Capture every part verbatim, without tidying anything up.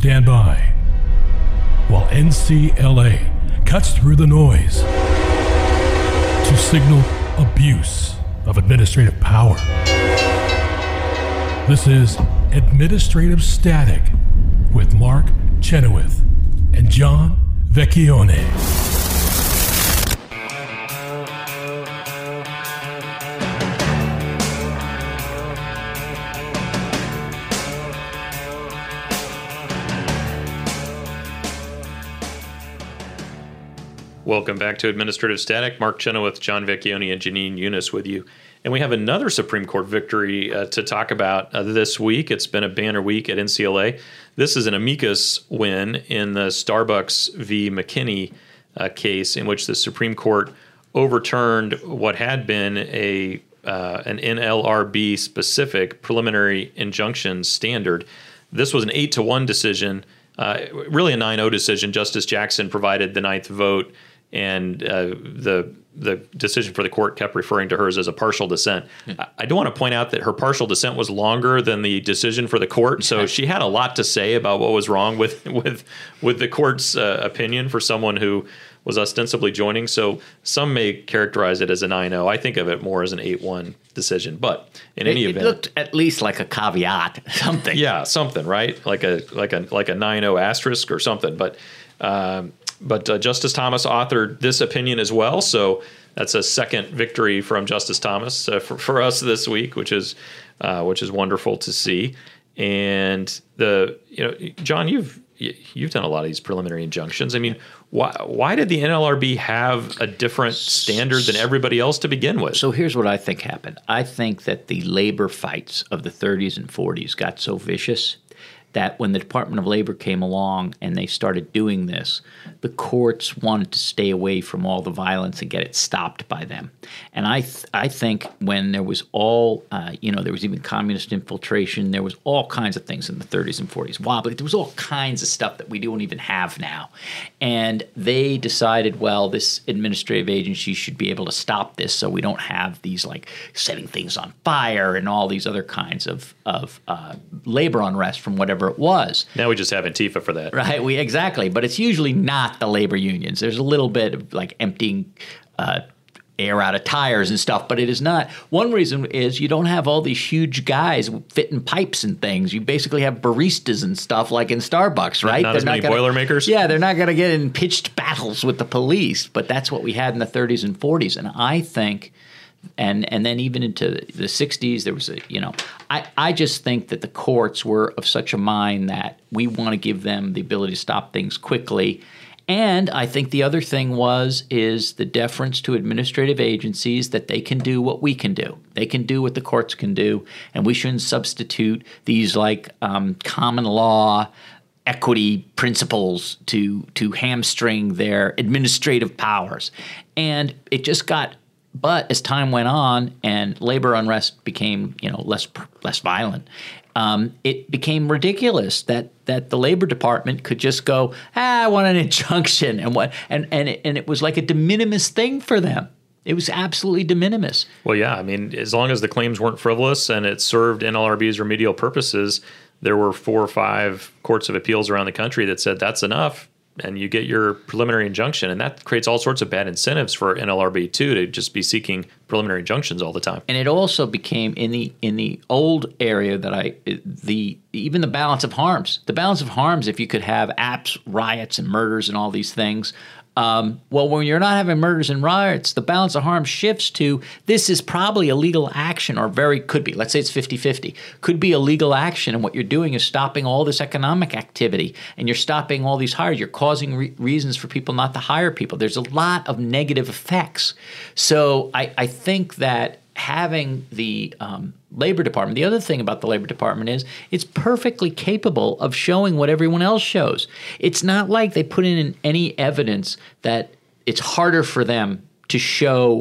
stand by while N C L A cuts through the noise to signal abuse of administrative power. This is Administrative Static with Mark Chenoweth and John Vecchione. Welcome back to Administrative Static. Mark Chenoweth, John Vecchione, and Janine Eunice with you. And we have another Supreme Court victory uh, to talk about uh, this week. It's been a banner week at N C L A. This is an amicus win in the Starbucks v. McKinney uh, case, in which the Supreme Court overturned what had been a uh, an N L R B specific preliminary injunction standard. This was an eight to one decision, uh, really a nine oh decision. Justice Jackson provided the ninth vote, and uh, the the decision for the court kept referring to hers as a partial dissent. I, I do want to point out that her partial dissent was longer than the decision for the court, so she had a lot to say about what was wrong with with with the court's uh, opinion for someone who was ostensibly joining. So some may characterize it as a nine oh. I think of it more as an eight one decision. But in it, any it event, it looked at least like a caveat, something. Yeah, something, right? Like a like a like a nine oh asterisk or something. But um, But uh, Justice Thomas authored this opinion as well, so that's a second victory from Justice Thomas uh, for, for us this week, which is uh, which is wonderful to see. And the you know, John, you've you've done a lot of these preliminary injunctions. I mean, why why did the N L R B have a different standard than everybody else to begin with? So here's what I think happened. I think that the labor fights of the thirties and forties got so vicious that when the Department of Labor came along and they started doing this, the courts wanted to stay away from all the violence and get it stopped by them. And I th- I think when there was all, uh, you know, there was even communist infiltration, there was all kinds of things in the thirties and forties. Wobbly, there was all kinds of stuff that we don't even have now. And they decided, well, this administrative agency should be able to stop this so we don't have these, like, setting things on fire and all these other kinds of, of uh, labor unrest from whatever it was. Now we just have Antifa for that. Right, we exactly. But it's usually not the labor unions. There's a little bit of like emptying uh, air out of tires and stuff, but it is not. One reason is you don't have all these huge guys fitting pipes and things. You basically have baristas and stuff like in Starbucks, right? Not, not as many gonna, Boilermakers? Yeah, they're not going to get in pitched battles with the police, but that's what we had in the thirties and forties. And I think And and then even into the sixties, there was a, you know, I, I just think that the courts were of such a mind that we want to give them the ability to stop things quickly. And I think the other thing was is the deference to administrative agencies that they can do what we can do. They can do what the courts can do, and we shouldn't substitute these like um, common law equity principles to to hamstring their administrative powers. And it just got. But as time went on and labor unrest became, you know, less less violent, um, it became ridiculous that that the Labor Department could just go, ah, I want an injunction, and what, and and it, and it was like a de minimis thing for them. It was absolutely de minimis. Well, yeah, I mean, as long as the claims weren't frivolous and it served N L R B's remedial purposes, there were four or five courts of appeals around the country that said that's enough. And you get your preliminary injunction, and that creates all sorts of bad incentives for N L R B too to just be seeking preliminary injunctions all the time. And it also became in the in the old area that I the even the balance of harms. The balance of harms, if you could have apps, riots, and murders, and all these things. Um, well, when you're not having murders and riots, the balance of harm shifts to this is probably a legal action, or very could be. Let's say it's fifty-fifty. Could be a legal action, and what you're doing is stopping all this economic activity, and you're stopping all these hires. You're causing re- reasons for people not to hire people. There's a lot of negative effects. So I, I think that having the um, Labor Department, the other thing about the Labor Department is it's perfectly capable of showing what everyone else shows. It's not like they put in any evidence that it's harder for them to show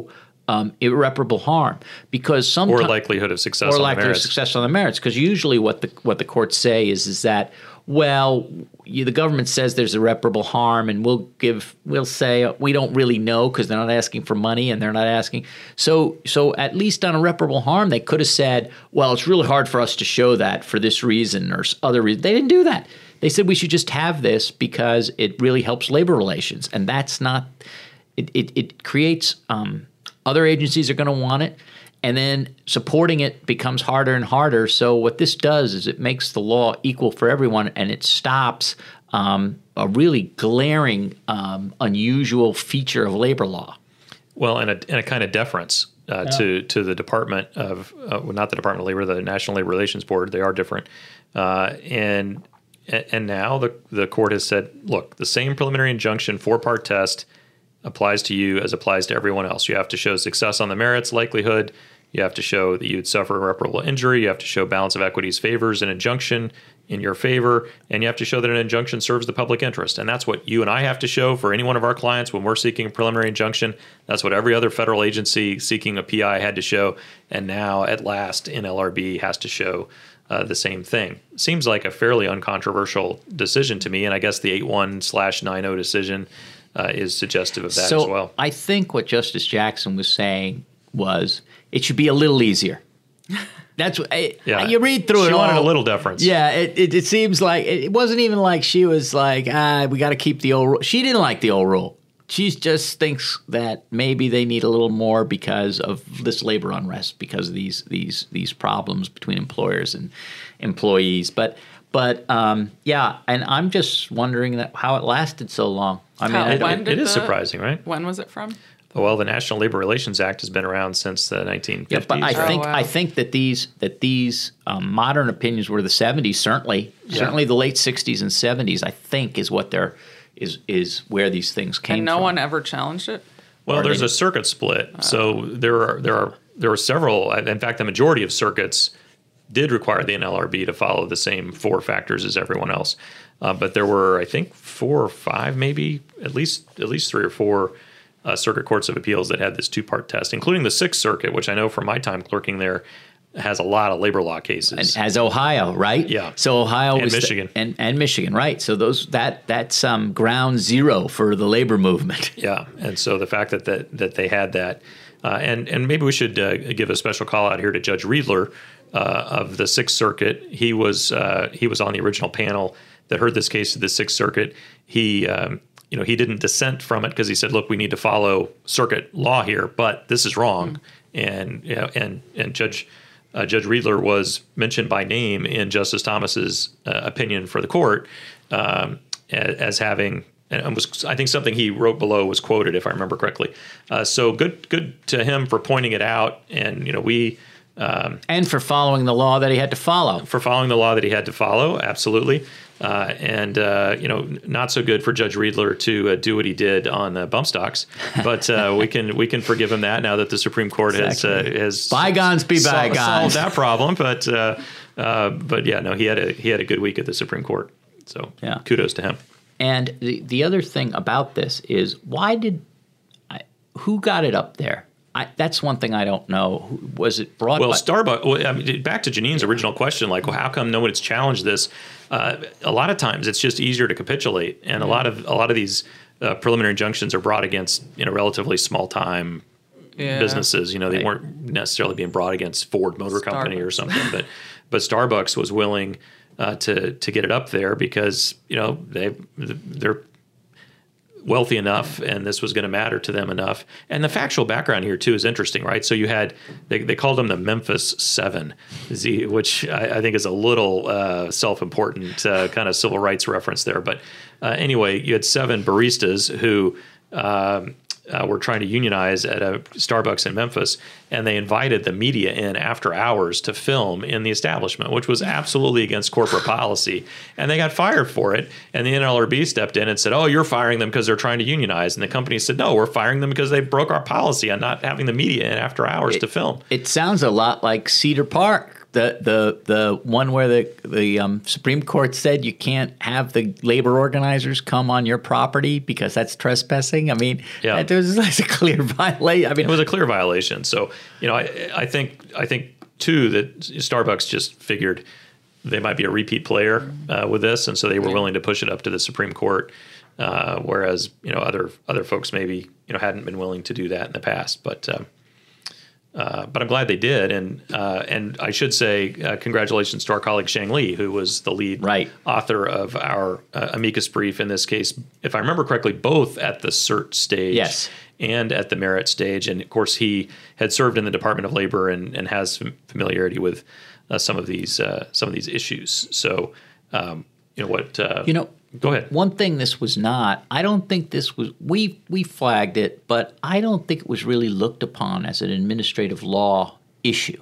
um, irreparable harm because some or likelihood of success or on likelihood the of merits. success on the merits. Because usually what the what the courts say is is that well, you, the government says there's irreparable harm, and we'll give we'll say we don't really know because they're not asking for money and they're not asking. So so at least on irreparable harm, they could have said, well, it's really hard for us to show that for this reason or other reason. They didn't do that. They said we should just have this because it really helps labor relations, and that's not. It it, it creates um, other agencies are going to want it. And then supporting it becomes harder and harder. So what this does is it makes the law equal for everyone, and it stops um, a really glaring, um, unusual feature of labor law. Well, and a, and a kind of deference uh, yeah. to to the Department of uh, well, not the Department of Labor, the National Labor Relations Board. They are different, uh, and and now the the court has said, look, the same preliminary injunction four part test applies to you as applies to everyone else. You have to show success on the merits, likelihood. You have to show that you'd suffer irreparable injury. You have to show balance of equities favors an injunction in your favor. And you have to show that an injunction serves the public interest. And that's what you and I have to show for any one of our clients when we're seeking a preliminary injunction. That's what every other federal agency seeking a P I had to show. And now, at last, N L R B has to show uh, the same thing. Seems like a fairly uncontroversial decision to me. And I guess the eight one slash nine oh decision uh, is suggestive of that so as well. I think what Justice Jackson was saying was it should be a little easier. That's what I, yeah. you read through she it. She wanted all, a little deference. Yeah, it, it, it seems like it wasn't even like she was like, ah, we got to keep the old rule. She didn't like the old rule. She just thinks that maybe they need a little more because of this labor unrest, because of these these these problems between employers and employees. But but um, yeah, and I'm just wondering that how it lasted so long. I mean, How, I, when it, did it is the, surprising, right? When was it from? Well, the National Labor Relations Act has been around since the nineteen fifties. Yeah, but I right? think Oh, wow. I think that these that these um, modern opinions were the seventies. Certainly, Yeah. certainly the late sixties and seventies. I think is what they're is is where these things came And no from. one ever challenged it? Well, Or there's they- a circuit split, so there are there are there are several. In fact, the majority of circuits did require the N L R B to follow the same four factors as everyone else. Uh, but there were, I think, four or five, maybe at least at least three or four uh, circuit courts of appeals that had this two-part test, including the Sixth Circuit, which I know from my time clerking there has a lot of labor law cases. As Ohio, right? Yeah. So Ohio And was the- Michigan. and and Michigan, right? So those that that's um, ground zero for the labor movement. Yeah, and so the fact that that, that they had that, uh, and and maybe we should uh, give a special call out here to Judge Riedler uh, of the Sixth Circuit. He was uh, he was on the original panel that heard this case to the Sixth Circuit. He um, you know he didn't dissent from it because he said, look, we need to follow circuit law here, but this is wrong. Mm-hmm. And you know, and and Judge. Uh, Judge Riedler was mentioned by name in Justice Thomas's uh, opinion for the court um, as, as having, and was I think something he wrote below was quoted, if I remember correctly. Uh, so good, good to him for pointing it out, and you know we um, And for following the law that he had to follow. for following the law that he had to follow, absolutely. Uh, and uh, you know, not so good for Judge Riedler to uh, do what he did on uh, bump stocks, but uh, we can we can forgive him that now that the Supreme Court Exactly. has uh, has Bygones be sol- bygones. solved that problem. But uh, uh, but yeah, no, he had a he had a good week at the Supreme Court, so Yeah. kudos to him. And the the other thing about this is why did I, who got it up there? I, that's one thing I don't know. Who- Was it brought Well, by Starbucks. Well, I mean, back to Janine's original question, like, well, how come no one's challenged this? Uh, a lot of times, it's just easier to capitulate, and a lot of a lot of these uh, preliminary injunctions are brought against you know relatively small time Yeah. businesses. You know, they Right. weren't necessarily being brought against Ford Motor Company or Starbucks. something, but but Starbucks was willing uh, to to get it up there because you know they they're wealthy enough, and this was going to matter to them enough. And the factual background here too is interesting, right? So you had they, they called them the Memphis Seven, Z, which I, I think is a little uh, self-important uh, kind of civil rights reference there. But uh, anyway, you had seven baristas who um, uh, were trying to unionize at a Starbucks in Memphis, and they invited the media in after hours to film in the establishment, which was absolutely against corporate policy. And they got fired for it. And the N L R B stepped in and said, oh, you're firing them because they're trying to unionize. And the company said, no, we're firing them because they broke our policy on not having the media in after hours It- to film. It sounds a lot like Cedar Park The the the one where the the um, Supreme Court said you can't have the labor organizers come on your property because that's trespassing. I mean, yeah. that was like a clear violation. I mean, it was a clear violation. So you know, I I think I think too that Starbucks just figured they might be a repeat player uh, with this, and so they were yeah. willing to push it up to the Supreme Court, uh, whereas you know other other folks maybe you know hadn't been willing to do that in the past, but. Um, Uh, but I'm glad they did, and uh, and I should say uh, congratulations to our colleague Shang Li, who was the lead right. author of our uh, amicus brief in this case, if I remember correctly, both at the cert stage yes. and at the merit stage. And of course, he had served in the Department of Labor and, and has familiarity with uh, some of these uh, some of these issues. So, um, you know what? Uh, you know. Go ahead. One thing this was not, I don't think this was, we we flagged it, but I don't think it was really looked upon as an administrative law issue.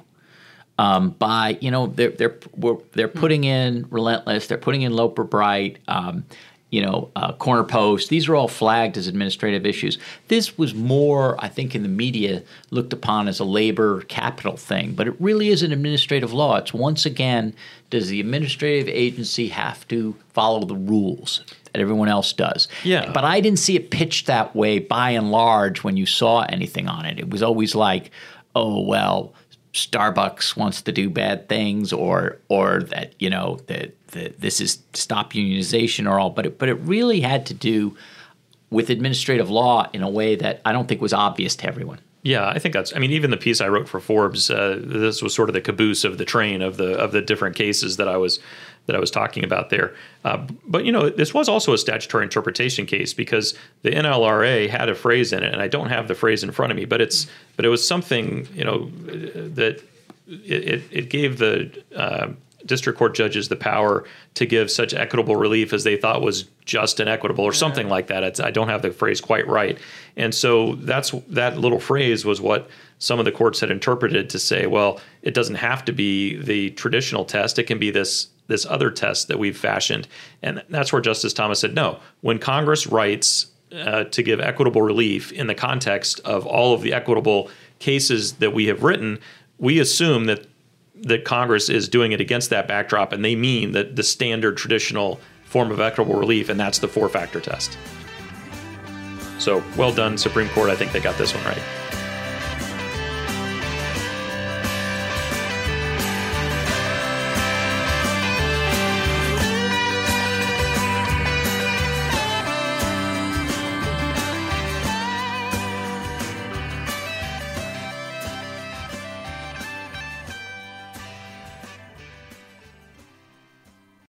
Um, by, you know, they're, they're, we're, they're putting in Relentless, they're putting in Loper Bright, um, you know, uh, Corner Post. These are all flagged as administrative issues. This was more, I think, in the media looked upon as a labor capital thing, but it really is an administrative law. It's once again, does the administrative agency have to follow the rules that everyone else does? Yeah. But I didn't see it pitched that way by and large when you saw anything on it. It was always like, oh, well, Starbucks wants to do bad things, or or that, you know, that, that this is stop unionization or all. But it, but it really had to do with administrative law in a way that I don't think was obvious to everyone. Yeah, I think that's. I mean, even the piece I wrote for Forbes, uh, this was sort of the caboose of the train of the of the different cases that I was that I was talking about there. Uh, but you know, this was also a statutory interpretation case because the N L R A had a phrase in it, and I don't have the phrase in front of me, but it's but it was something, you know, that it it gave the uh, district court judges the power to give such equitable relief as they thought was just and equitable, or something like that. It's, I don't have the phrase quite right. And so that's that little phrase was what some of the courts had interpreted to say, well, it doesn't have to be the traditional test. It can be this this other test that we've fashioned. And that's where Justice Thomas said, no, when Congress writes uh, to give equitable relief in the context of all of the equitable cases that we have written, we assume that that Congress is doing it against that backdrop, and they mean that the standard traditional form of equitable relief, and that's the four-factor test. So well done, Supreme Court. I think they got this one right.